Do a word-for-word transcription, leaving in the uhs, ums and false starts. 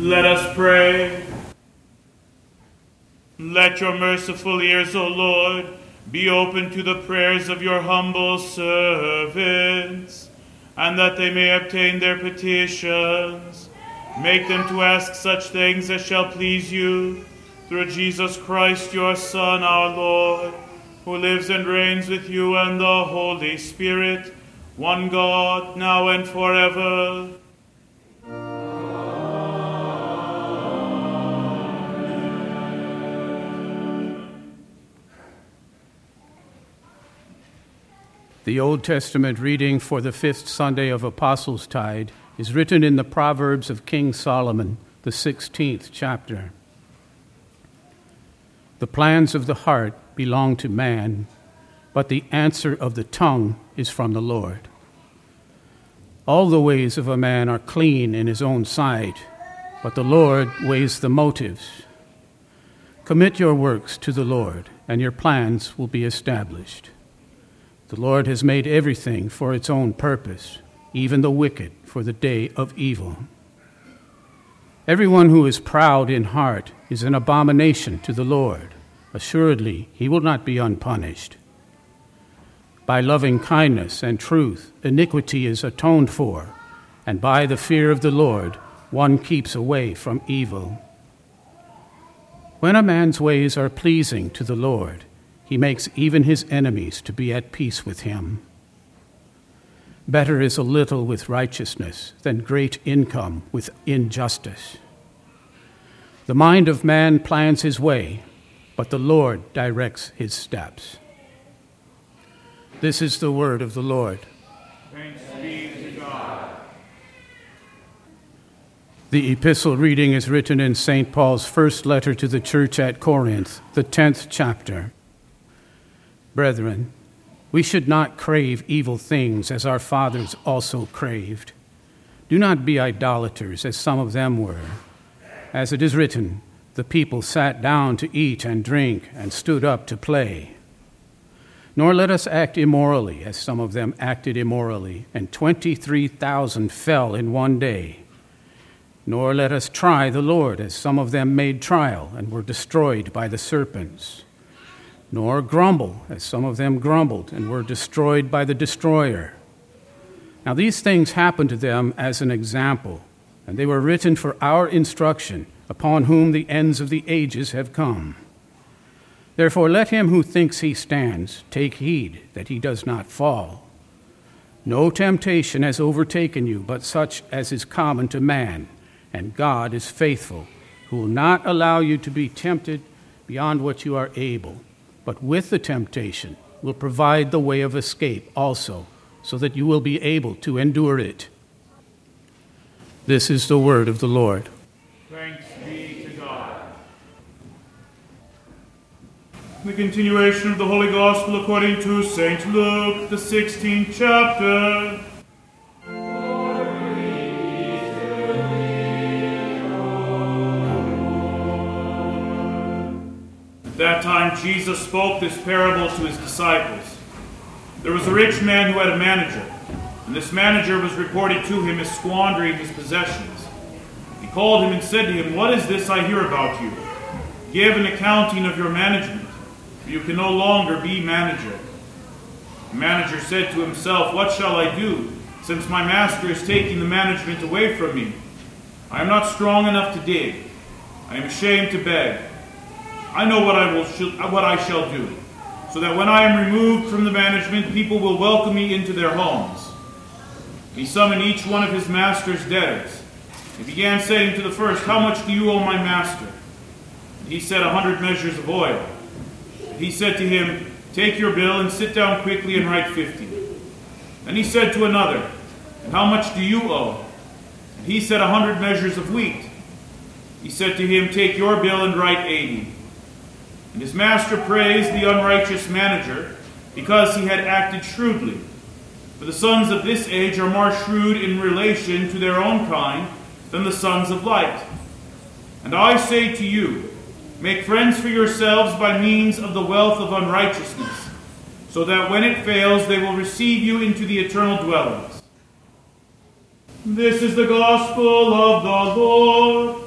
Let us pray. Let your merciful ears, O Lord, be open to the prayers of your humble servants, and that they may obtain their petitions. Make them to ask such things as shall please you, through Jesus Christ, your Son, our Lord, who lives and reigns with you and the Holy Spirit, one God, now and forever. The Old Testament reading for the fifth Sunday of Apostles' Tide is written in the Proverbs of King Solomon, the sixteenth chapter. The plans of the heart belong to man, but the answer of the tongue is from the Lord. All the ways of a man are clean in his own sight, but the Lord weighs the motives. Commit your works to the Lord, and your plans will be established. The Lord has made everything for its own purpose, even the wicked for the day of evil. Everyone who is proud in heart is an abomination to the Lord. Assuredly, he will not be unpunished. By loving kindness and truth, iniquity is atoned for, and by the fear of the Lord, one keeps away from evil. When a man's ways are pleasing to the Lord, he makes even his enemies to be at peace with him. Better is a little with righteousness than great income with injustice. The mind of man plans his way, but the Lord directs his steps. This is the word of the Lord. Thanks be to God. The epistle reading is written in Saint Paul's first letter to the church at Corinth, the tenth chapter. Brethren, we should not crave evil things as our fathers also craved. Do not be idolaters as some of them were. As it is written, the people sat down to eat and drink and stood up to play. Nor let us act immorally as some of them acted immorally, and twenty-three thousand fell in one day. Nor let us try the Lord as some of them made trial and were destroyed by the serpents. Nor grumble, as some of them grumbled and were destroyed by the destroyer. Now these things happened to them as an example, and they were written for our instruction, upon whom the ends of the ages have come. Therefore let him who thinks he stands take heed that he does not fall. No temptation has overtaken you but such as is common to man, and God is faithful, who will not allow you to be tempted beyond what you are able, but with the temptation will provide the way of escape also, so that you will be able to endure it. This is the word of the Lord. Thanks be to God. The continuation of the Holy Gospel according to Saint Luke, the sixteenth chapter. At that time Jesus spoke this parable to his disciples. There was a rich man who had a manager, and this manager was reported to him as squandering his possessions. He called him and said to him, "What is this I hear about you? Give an accounting of your management, for you can no longer be manager." The manager said to himself, "What shall I do, since my master is taking the management away from me? I am not strong enough to dig. I am ashamed to beg. I know what I will sh- what I shall do, so that when I am removed from the management, people will welcome me into their homes." He summoned each one of his master's debtors. He began saying to the first, "How much do you owe my master?" And he said, "A hundred measures of oil." And he said to him, "Take your bill and sit down quickly and write fifty." Then he said to another, "And how much do you owe?" And he said, "A hundred measures of wheat." He said to him, "Take your bill and write eighty." And his master praised the unrighteous manager because he had acted shrewdly. For the sons of this age are more shrewd in relation to their own kind than the sons of light. And I say to you, make friends for yourselves by means of the wealth of unrighteousness, so that when it fails they will receive you into the eternal dwellings. This is the gospel of the Lord.